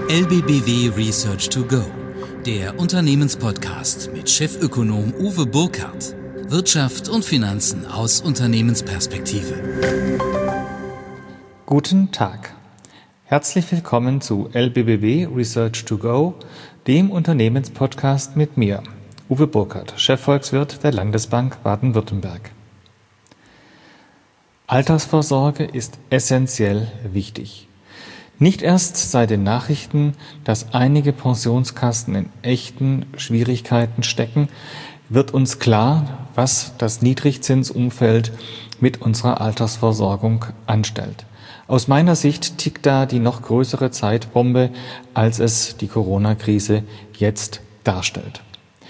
LBBW Research to Go, der Unternehmenspodcast mit Chefökonom Uwe Burkhardt. Wirtschaft und Finanzen aus Unternehmensperspektive. Guten Tag. Herzlich willkommen zu LBBW Research to Go, dem Unternehmenspodcast mit mir, Uwe Burkhardt, Chefvolkswirt der Landesbank Baden-Württemberg. Altersvorsorge ist essentiell wichtig. Nicht erst seit den Nachrichten, dass einige Pensionskassen in echten Schwierigkeiten stecken, wird uns klar, was das Niedrigzinsumfeld mit unserer Altersversorgung anstellt. Aus meiner Sicht tickt da die noch größere Zeitbombe, als es die Corona-Krise jetzt darstellt.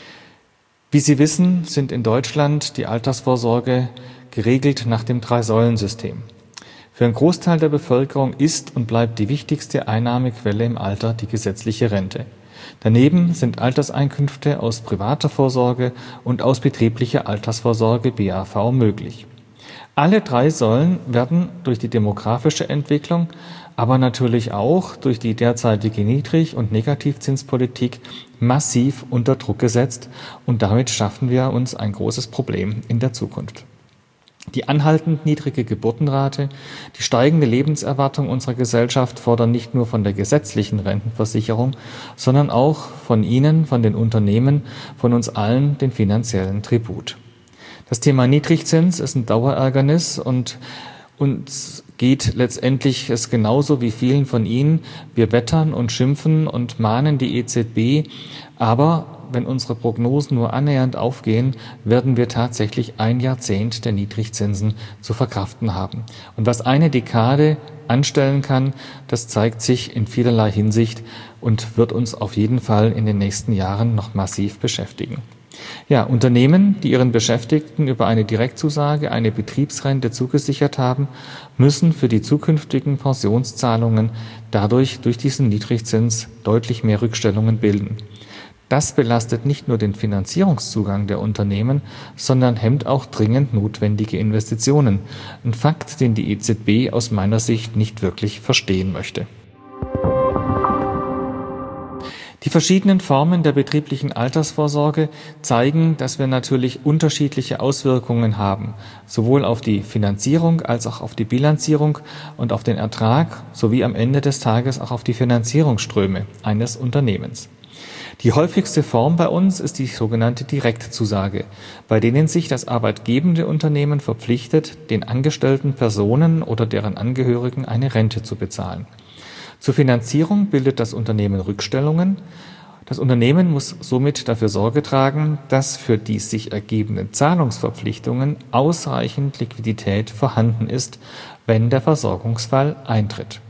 Wie Sie wissen, sind in Deutschland die Altersvorsorge geregelt nach dem Drei-Säulen-System. Für einen Großteil der Bevölkerung ist und bleibt die wichtigste Einnahmequelle im Alter die gesetzliche Rente. Daneben sind Alterseinkünfte aus privater Vorsorge und aus betrieblicher Altersvorsorge BAV möglich. Alle drei Säulen werden durch die demografische Entwicklung, aber natürlich auch durch die derzeitige Niedrig- und Negativzinspolitik massiv unter Druck gesetzt und damit schaffen wir uns ein großes Problem in der Zukunft. Die anhaltend niedrige Geburtenrate, die steigende Lebenserwartung unserer Gesellschaft fordern nicht nur von der gesetzlichen Rentenversicherung, sondern auch von Ihnen, von den Unternehmen, von uns allen den finanziellen Tribut. Das Thema Niedrigzins ist ein Dauerärgernis und uns geht letztendlich es genauso wie vielen von Ihnen. Wir wettern und schimpfen und mahnen die EZB, aber wenn unsere Prognosen nur annähernd aufgehen, werden wir tatsächlich ein Jahrzehnt der Niedrigzinsen zu verkraften haben. Und was eine Dekade anstellen kann, das zeigt sich in vielerlei Hinsicht und wird uns auf jeden Fall in den nächsten Jahren noch massiv beschäftigen. Ja, Unternehmen, die ihren Beschäftigten über eine Direktzusage eine Betriebsrente zugesichert haben, müssen für die zukünftigen Pensionszahlungen durch diesen Niedrigzins deutlich mehr Rückstellungen bilden. Das belastet nicht nur den Finanzierungszugang der Unternehmen, sondern hemmt auch dringend notwendige Investitionen. Ein Fakt, den die EZB aus meiner Sicht nicht wirklich verstehen möchte. Die verschiedenen Formen der betrieblichen Altersvorsorge zeigen, dass wir natürlich unterschiedliche Auswirkungen haben, sowohl auf die Finanzierung als auch auf die Bilanzierung und auf den Ertrag sowie am Ende des Tages auch auf die Finanzierungsströme eines Unternehmens. Die häufigste Form bei uns ist die sogenannte Direktzusage, bei denen sich das arbeitgebende Unternehmen verpflichtet, den angestellten Personen oder deren Angehörigen eine Rente zu bezahlen. Zur Finanzierung bildet das Unternehmen Rückstellungen. Das Unternehmen muss somit dafür Sorge tragen, dass für die sich ergebenden Zahlungsverpflichtungen ausreichend Liquidität vorhanden ist, wenn der Versorgungsfall eintritt.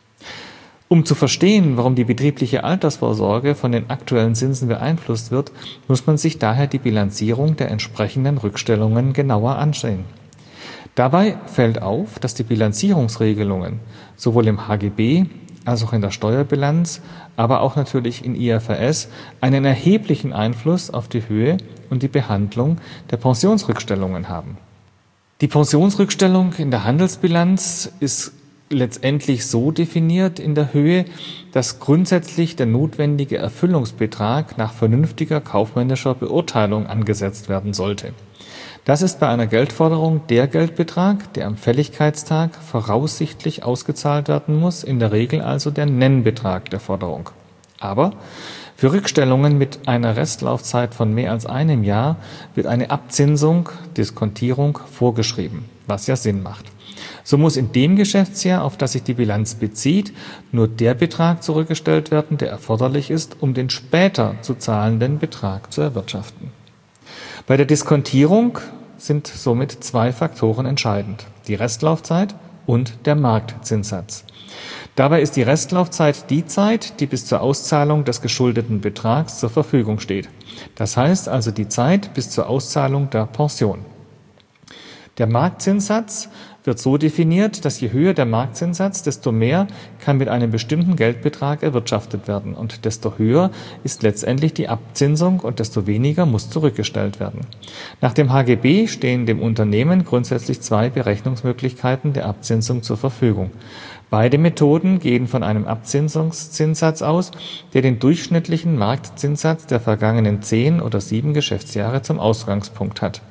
Um zu verstehen, warum die betriebliche Altersvorsorge von den aktuellen Zinsen beeinflusst wird, muss man sich daher die Bilanzierung der entsprechenden Rückstellungen genauer ansehen. Dabei fällt auf, dass die Bilanzierungsregelungen sowohl im HGB als auch in der Steuerbilanz, aber auch natürlich in IFRS einen erheblichen Einfluss auf die Höhe und die Behandlung der Pensionsrückstellungen haben. Die Pensionsrückstellung in der Handelsbilanz ist letztendlich so definiert in der Höhe, dass grundsätzlich der notwendige Erfüllungsbetrag nach vernünftiger kaufmännischer Beurteilung angesetzt werden sollte. Das ist bei einer Geldforderung der Geldbetrag, der am Fälligkeitstag voraussichtlich ausgezahlt werden muss, in der Regel also der Nennbetrag der Forderung. Aber für Rückstellungen mit einer Restlaufzeit von mehr als einem Jahr wird eine Abzinsung, Diskontierung vorgeschrieben, was ja Sinn macht. So muss in dem Geschäftsjahr, auf das sich die Bilanz bezieht, nur der Betrag zurückgestellt werden, der erforderlich ist, um den später zu zahlenden Betrag zu erwirtschaften. Bei der Diskontierung sind somit zwei Faktoren entscheidend: die Restlaufzeit und der Marktzinssatz. Dabei ist die Restlaufzeit die Zeit, die bis zur Auszahlung des geschuldeten Betrags zur Verfügung steht. Das heißt also die Zeit bis zur Auszahlung der Pension. Der Marktzinssatz wird so definiert, dass je höher der Marktzinssatz, desto mehr kann mit einem bestimmten Geldbetrag erwirtschaftet werden und desto höher ist letztendlich die Abzinsung und desto weniger muss zurückgestellt werden. Nach dem HGB stehen dem Unternehmen grundsätzlich zwei Berechnungsmöglichkeiten der Abzinsung zur Verfügung. Beide Methoden gehen von einem Abzinsungszinssatz aus, der den durchschnittlichen Marktzinssatz der vergangenen 10 oder 7 Geschäftsjahre zum Ausgangspunkt hat.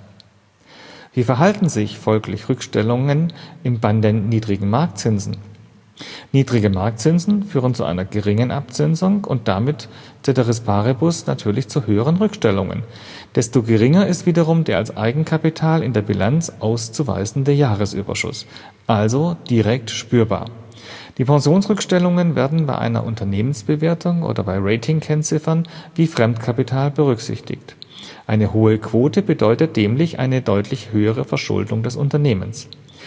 Wie verhalten sich folglich Rückstellungen im Bann der niedrigen Marktzinsen? Niedrige Marktzinsen führen zu einer geringen Abzinsung und damit ceteris paribus natürlich zu höheren Rückstellungen. Desto geringer ist wiederum der als Eigenkapital in der Bilanz auszuweisende Jahresüberschuss, also direkt spürbar. Die Pensionsrückstellungen werden bei einer Unternehmensbewertung oder bei Ratingkennziffern wie Fremdkapital berücksichtigt. Eine hohe Quote bedeutet nämlich eine deutlich höhere Verschuldung des Unternehmens.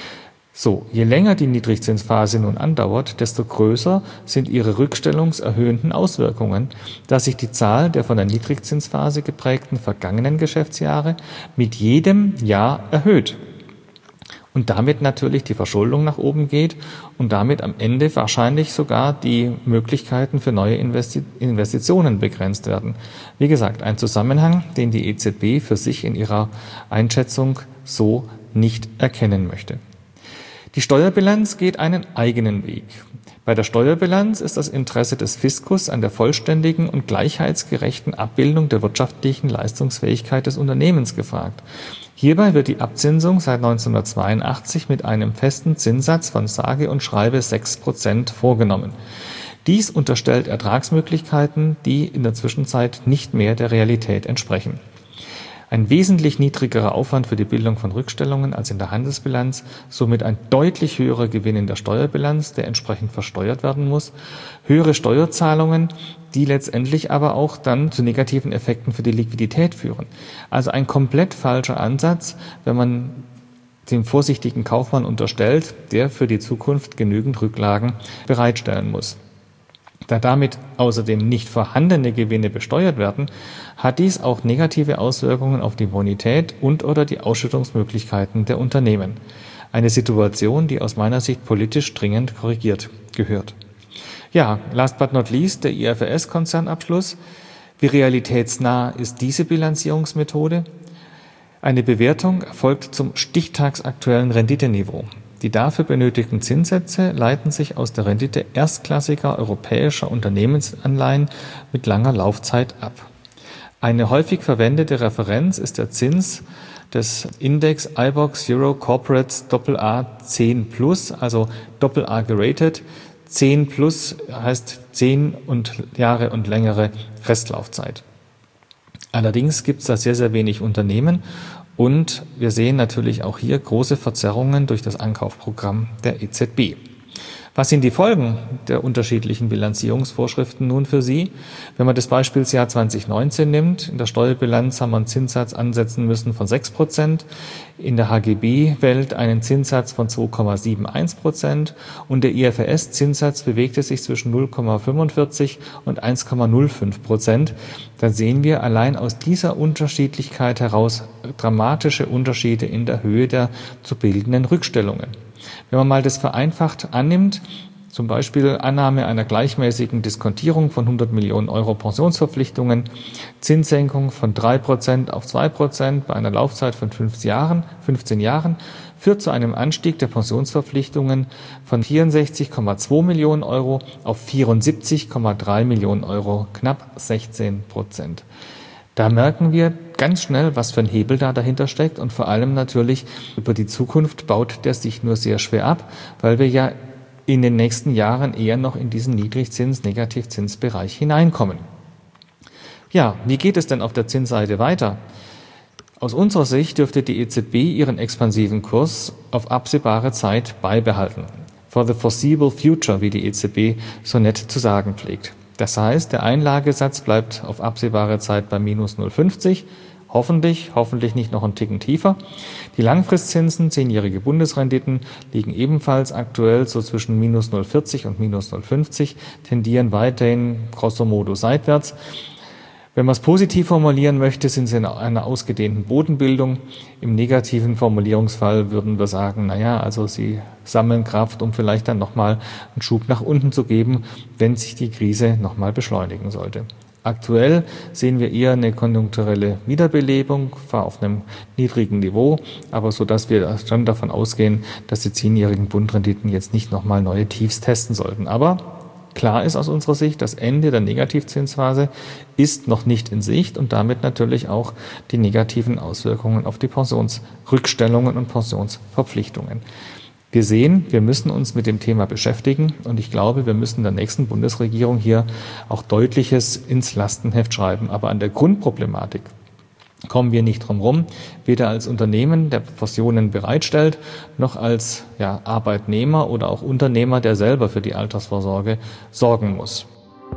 So, je länger die Niedrigzinsphase nun andauert, desto größer sind ihre rückstellungserhöhenden Auswirkungen, da sich die Zahl der von der Niedrigzinsphase geprägten vergangenen Geschäftsjahre mit jedem Jahr erhöht und damit natürlich die Verschuldung nach oben geht und damit am Ende wahrscheinlich sogar die Möglichkeiten für neue Investitionen begrenzt werden. Wie gesagt, ein Zusammenhang, den die EZB für sich in ihrer Einschätzung so nicht erkennen möchte. Die Steuerbilanz geht einen eigenen Weg. Bei der Steuerbilanz ist das Interesse des Fiskus an der vollständigen und gleichheitsgerechten Abbildung der wirtschaftlichen Leistungsfähigkeit des Unternehmens gefragt. Hierbei wird die Abzinsung seit 1982 mit einem festen Zinssatz von sage und schreibe 6% vorgenommen. Dies unterstellt Ertragsmöglichkeiten, die in der Zwischenzeit nicht mehr der Realität entsprechen. Ein wesentlich niedrigerer Aufwand für die Bildung von Rückstellungen als in der Handelsbilanz, somit ein deutlich höherer Gewinn in der Steuerbilanz, der entsprechend versteuert werden muss, höhere Steuerzahlungen, die letztendlich aber auch dann zu negativen Effekten für die Liquidität führen. Also ein komplett falscher Ansatz, wenn man dem vorsichtigen Kaufmann unterstellt, der für die Zukunft genügend Rücklagen bereitstellen muss. Da damit außerdem nicht vorhandene Gewinne besteuert werden, hat dies auch negative Auswirkungen auf die Bonität und/oder die Ausschüttungsmöglichkeiten der Unternehmen. Eine Situation, die aus meiner Sicht politisch dringend korrigiert gehört. Ja, last but not least, der IFRS-Konzernabschluss. Wie realitätsnah ist diese Bilanzierungsmethode? Eine Bewertung erfolgt zum stichtagsaktuellen Renditeniveau. Die dafür benötigten Zinssätze leiten sich aus der Rendite erstklassiger europäischer Unternehmensanleihen mit langer Laufzeit ab. Eine häufig verwendete Referenz ist der Zins des Index iBoxx Euro Corporates AA 10+, also AA geratet. 10+ heißt 10 Jahre und längere Restlaufzeit. Allerdings gibt es da sehr, sehr wenig Unternehmen. Und wir sehen natürlich auch hier große Verzerrungen durch das Ankaufprogramm der EZB. Was sind die Folgen der unterschiedlichen Bilanzierungsvorschriften nun für Sie? Wenn man das Beispielsjahr 2019 nimmt, in der Steuerbilanz haben wir einen Zinssatz ansetzen müssen von 6%, in der HGB-Welt einen Zinssatz von 2,71% und der IFRS-Zinssatz bewegte sich zwischen 0,45 und 1,05%. Dann sehen wir allein aus dieser Unterschiedlichkeit heraus dramatische Unterschiede in der Höhe der zu bildenden Rückstellungen. Wenn man mal das vereinfacht annimmt, zum Beispiel Annahme einer gleichmäßigen Diskontierung von 100 Millionen Euro Pensionsverpflichtungen, Zinssenkung von 3% auf 2% bei einer Laufzeit von 15 Jahren, führt zu einem Anstieg der Pensionsverpflichtungen von 64,2 Millionen Euro auf 74,3 Millionen Euro, knapp 16%. Da merken wir ganz schnell, was für ein Hebel da dahinter steckt und vor allem natürlich über die Zukunft baut der sich nur sehr schwer ab, weil wir ja in den nächsten Jahren eher noch in diesen Niedrigzins-Negativzinsbereich hineinkommen. Ja, wie geht es denn auf der Zinsseite weiter? Aus unserer Sicht dürfte die EZB ihren expansiven Kurs auf absehbare Zeit beibehalten. For the foreseeable future, wie die EZB so nett zu sagen pflegt. Das heißt, der Einlagesatz bleibt auf absehbare Zeit bei minus 0,50, hoffentlich nicht noch einen Ticken tiefer. Die Langfristzinsen, 10-jährige Bundesrenditen, liegen ebenfalls aktuell so zwischen minus 0,40 und minus 0,50, tendieren weiterhin grosso modo seitwärts. Wenn man es positiv formulieren möchte, sind sie in einer ausgedehnten Bodenbildung. Im negativen Formulierungsfall würden wir sagen, also sie sammeln Kraft, um vielleicht dann nochmal einen Schub nach unten zu geben, wenn sich die Krise nochmal beschleunigen sollte. Aktuell sehen wir eher eine konjunkturelle Wiederbelebung, zwar auf einem niedrigen Niveau, aber so, dass wir schon davon ausgehen, dass die 10-jährigen Bundrenditen jetzt nicht nochmal neue Tiefs testen sollten. Aber klar ist aus unserer Sicht, das Ende der Negativzinsphase ist noch nicht in Sicht und damit natürlich auch die negativen Auswirkungen auf die Pensionsrückstellungen und Pensionsverpflichtungen. Wir sehen, wir müssen uns mit dem Thema beschäftigen und ich glaube, wir müssen der nächsten Bundesregierung hier auch Deutliches ins Lastenheft schreiben. Aber an der Grundproblematik kommen wir nicht drum rum, weder als Unternehmen, der Pensionen bereitstellt, noch als Arbeitnehmer oder auch Unternehmer, der selber für die Altersvorsorge sorgen muss.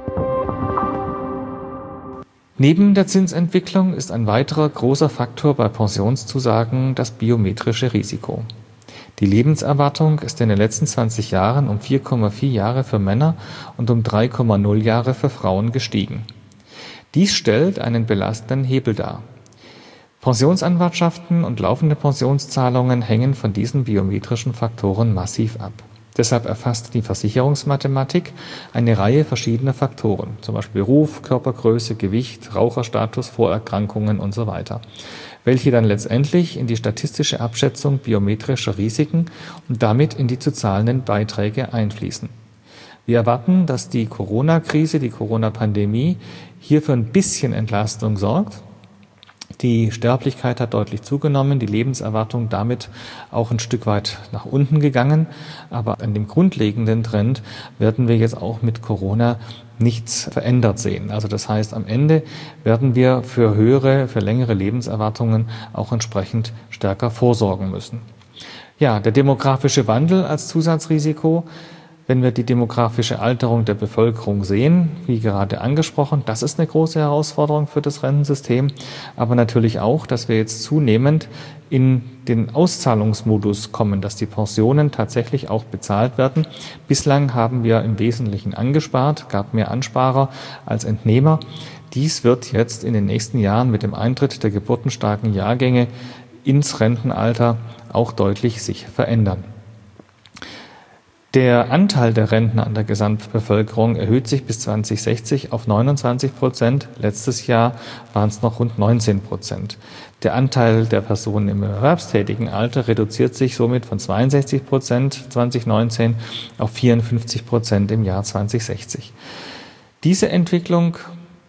Neben der Zinsentwicklung ist ein weiterer großer Faktor bei Pensionszusagen das biometrische Risiko. Die Lebenserwartung ist in den letzten 20 Jahren um 4,4 Jahre für Männer und um 3,0 Jahre für Frauen gestiegen. Dies stellt einen belastenden Hebel dar. Pensionsanwartschaften und laufende Pensionszahlungen hängen von diesen biometrischen Faktoren massiv ab. Deshalb erfasst die Versicherungsmathematik eine Reihe verschiedener Faktoren, zum Beispiel Beruf, Körpergröße, Gewicht, Raucherstatus, Vorerkrankungen usw., welche dann letztendlich in die statistische Abschätzung biometrischer Risiken und damit in die zu zahlenden Beiträge einfließen. Wir erwarten, dass die Corona-Krise, die Corona-Pandemie hier für ein bisschen Entlastung sorgt. Die Sterblichkeit hat deutlich zugenommen, die Lebenserwartung damit auch ein Stück weit nach unten gegangen. Aber an dem grundlegenden Trend werden wir jetzt auch mit Corona nichts verändert sehen. Also das heißt, am Ende werden wir für längere Lebenserwartungen auch entsprechend stärker vorsorgen müssen. Ja, der demografische Wandel als Zusatzrisiko. Wenn wir die demografische Alterung der Bevölkerung sehen, wie gerade angesprochen, das ist eine große Herausforderung für das Rentensystem, aber natürlich auch, dass wir jetzt zunehmend in den Auszahlungsmodus kommen, dass die Pensionen tatsächlich auch bezahlt werden. Bislang haben wir im Wesentlichen angespart, gab mehr Ansparer als Entnehmer. Dies wird jetzt in den nächsten Jahren mit dem Eintritt der geburtenstarken Jahrgänge ins Rentenalter auch deutlich sich verändern. Der Anteil der Rentner an der Gesamtbevölkerung erhöht sich bis 2060 auf 29%. Letztes Jahr waren es noch rund 19%. Der Anteil der Personen im erwerbstätigen Alter reduziert sich somit von 62% 2019 auf 54% im Jahr 2060. Diese Entwicklung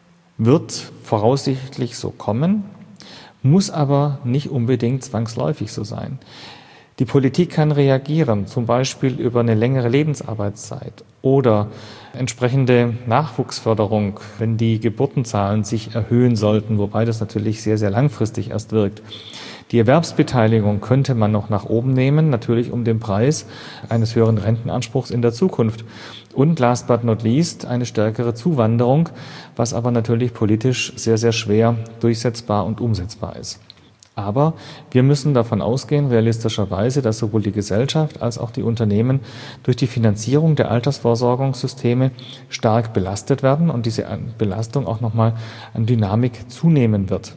wird voraussichtlich so kommen, muss aber nicht unbedingt zwangsläufig so sein. Die Politik kann reagieren, zum Beispiel über eine längere Lebensarbeitszeit oder entsprechende Nachwuchsförderung, wenn die Geburtenzahlen sich erhöhen sollten, wobei das natürlich sehr, sehr langfristig erst wirkt. Die Erwerbsbeteiligung könnte man noch nach oben nehmen, natürlich um den Preis eines höheren Rentenanspruchs in der Zukunft. Und last but not least eine stärkere Zuwanderung, was aber natürlich politisch sehr, sehr schwer durchsetzbar und umsetzbar ist. Aber wir müssen davon ausgehen, realistischerweise, dass sowohl die Gesellschaft als auch die Unternehmen durch die Finanzierung der Altersvorsorgungssysteme stark belastet werden und diese Belastung auch nochmal an Dynamik zunehmen wird.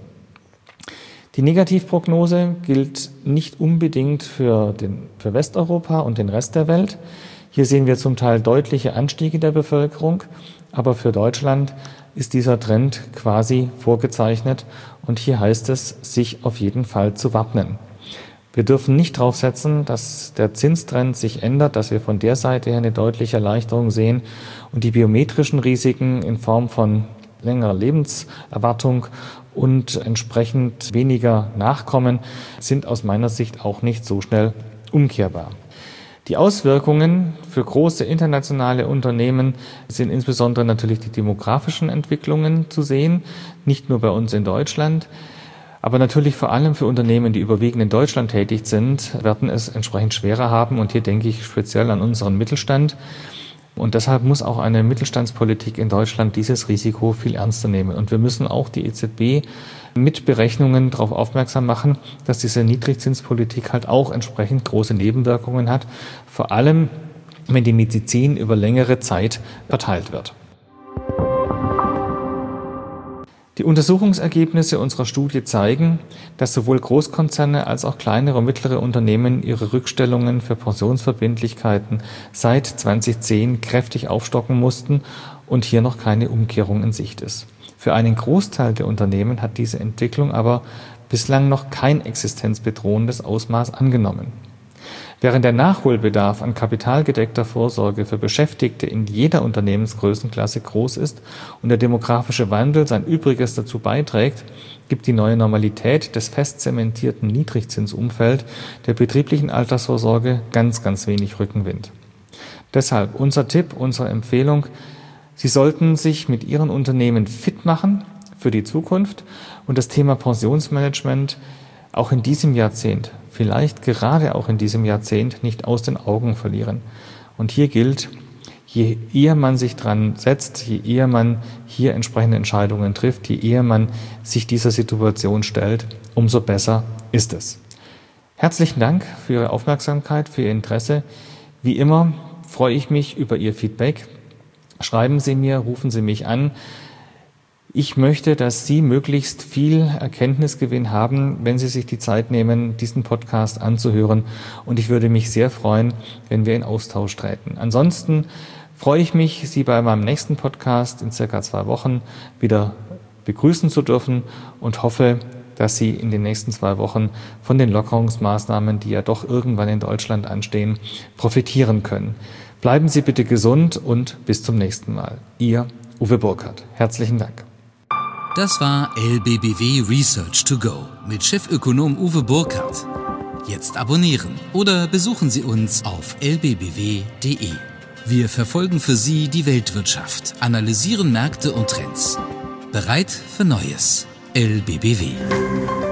Die Negativprognose gilt nicht unbedingt für Westeuropa und den Rest der Welt. Hier sehen wir zum Teil deutliche Anstiege der Bevölkerung, aber für Deutschland ist dieser Trend quasi vorgezeichnet und hier heißt es, sich auf jeden Fall zu wappnen. Wir dürfen nicht darauf setzen, dass der Zinstrend sich ändert, dass wir von der Seite her eine deutliche Erleichterung sehen und die biometrischen Risiken in Form von längerer Lebenserwartung und entsprechend weniger Nachkommen sind aus meiner Sicht auch nicht so schnell umkehrbar. Die Auswirkungen für große internationale Unternehmen sind insbesondere natürlich die demografischen Entwicklungen zu sehen, nicht nur bei uns in Deutschland, aber natürlich vor allem für Unternehmen, die überwiegend in Deutschland tätig sind, werden es entsprechend schwerer haben und hier denke ich speziell an unseren Mittelstand. Und deshalb muss auch eine Mittelstandspolitik in Deutschland dieses Risiko viel ernster nehmen. Und wir müssen auch die EZB mit Berechnungen darauf aufmerksam machen, dass diese Niedrigzinspolitik halt auch entsprechend große Nebenwirkungen hat, vor allem wenn die Medizin über längere Zeit verteilt wird. Die Untersuchungsergebnisse unserer Studie zeigen, dass sowohl Großkonzerne als auch kleinere und mittlere Unternehmen ihre Rückstellungen für Pensionsverbindlichkeiten seit 2010 kräftig aufstocken mussten und hier noch keine Umkehrung in Sicht ist. Für einen Großteil der Unternehmen hat diese Entwicklung aber bislang noch kein existenzbedrohendes Ausmaß angenommen. Während der Nachholbedarf an kapitalgedeckter Vorsorge für Beschäftigte in jeder Unternehmensgrößenklasse groß ist und der demografische Wandel sein Übriges dazu beiträgt, gibt die neue Normalität des fest zementierten Niedrigzinsumfeld der betrieblichen Altersvorsorge ganz wenig Rückenwind. Deshalb unser Tipp, unsere Empfehlung: Sie sollten sich mit Ihren Unternehmen fit machen für die Zukunft und das Thema Pensionsmanagement auch in diesem Jahrzehnt, vielleicht gerade auch in diesem Jahrzehnt, nicht aus den Augen verlieren. Und hier gilt, je eher man sich dran setzt, je eher man hier entsprechende Entscheidungen trifft, je eher man sich dieser Situation stellt, umso besser ist es. Herzlichen Dank für Ihre Aufmerksamkeit, für Ihr Interesse. Wie immer freue ich mich über Ihr Feedback. Schreiben Sie mir, rufen Sie mich an. Ich möchte, dass Sie möglichst viel Erkenntnisgewinn haben, wenn Sie sich die Zeit nehmen, diesen Podcast anzuhören. Und ich würde mich sehr freuen, wenn wir in Austausch treten. Ansonsten freue ich mich, Sie bei meinem nächsten Podcast in circa 2 Wochen wieder begrüßen zu dürfen und hoffe, dass Sie in den nächsten 2 Wochen von den Lockerungsmaßnahmen, die ja doch irgendwann in Deutschland anstehen, profitieren können. Bleiben Sie bitte gesund und bis zum nächsten Mal. Ihr Uwe Burkhardt. Herzlichen Dank. Das war LBBW Research to Go mit Chefökonom Uwe Burkhardt. Jetzt abonnieren oder besuchen Sie uns auf lbbw.de. Wir verfolgen für Sie die Weltwirtschaft, analysieren Märkte und Trends. Bereit für Neues. LBBW.